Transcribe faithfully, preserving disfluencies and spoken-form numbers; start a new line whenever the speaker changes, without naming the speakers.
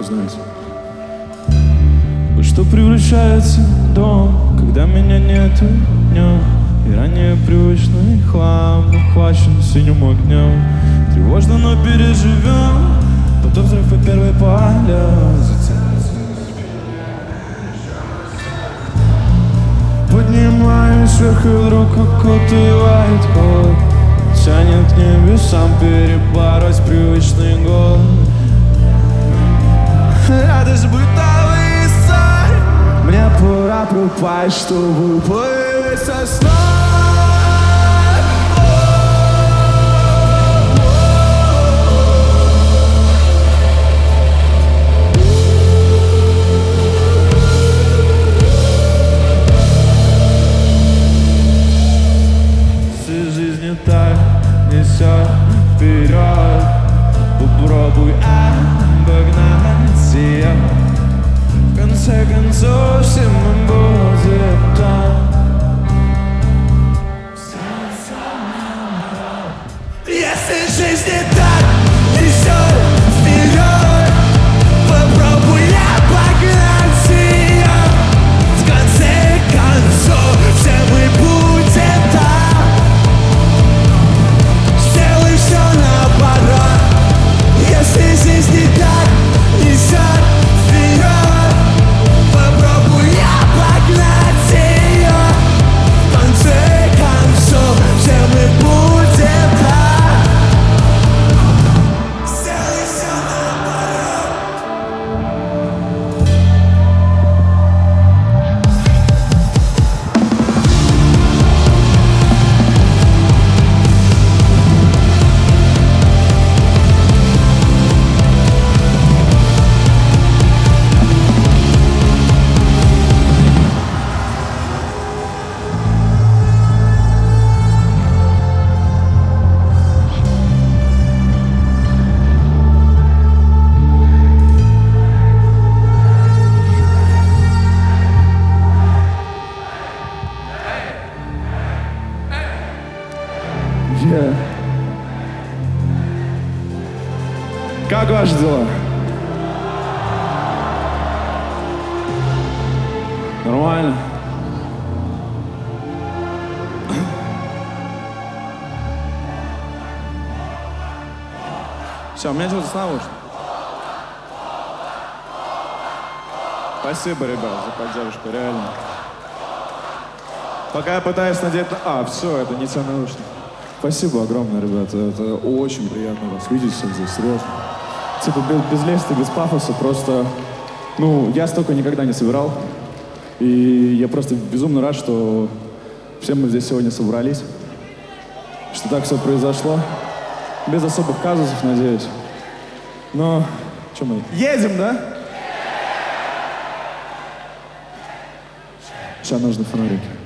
знаете. Вот что превращается в дом, когда меня нету днем, и ранее привычный хлам ухвачен синим огнем. Тревожно, но переживем, потом взрыв по первой поля. Поднимаюсь вверх, и вдруг окутывает холод, тянет к небесам перебороть привычный голод. Радость бытовые ссоры, мне пора пропасть, чтобы появиться снова. Так несет вперед, попробуй обогнать ее. В конце концов, все мы будем там. Если жизнь не так несет вперед, попробуй обогнать ее. В конце концов, все мы будем там. Если жизнь не так несет вперед, попробуй обогнать ее. В конце концов, все мы будем там. Сделай все наоборот. Yeah. Как ваши дела? Нормально? Все, у меня что-то с наушником. Спасибо, ребят, за поддержку, реально. Пока я пытаюсь надеть... А, все, это не те наушники. Спасибо огромное, ребята. Это очень приятно вас видеть всех здесь, серьезно. Типа без, без лести, без пафоса, просто... Ну, я столько никогда не собирал. И я просто безумно рад, что все мы здесь сегодня собрались. Что так все произошло. Без особых казусов, надеюсь. Но... Что мы? Едем, да? Сейчас нужны фонарики.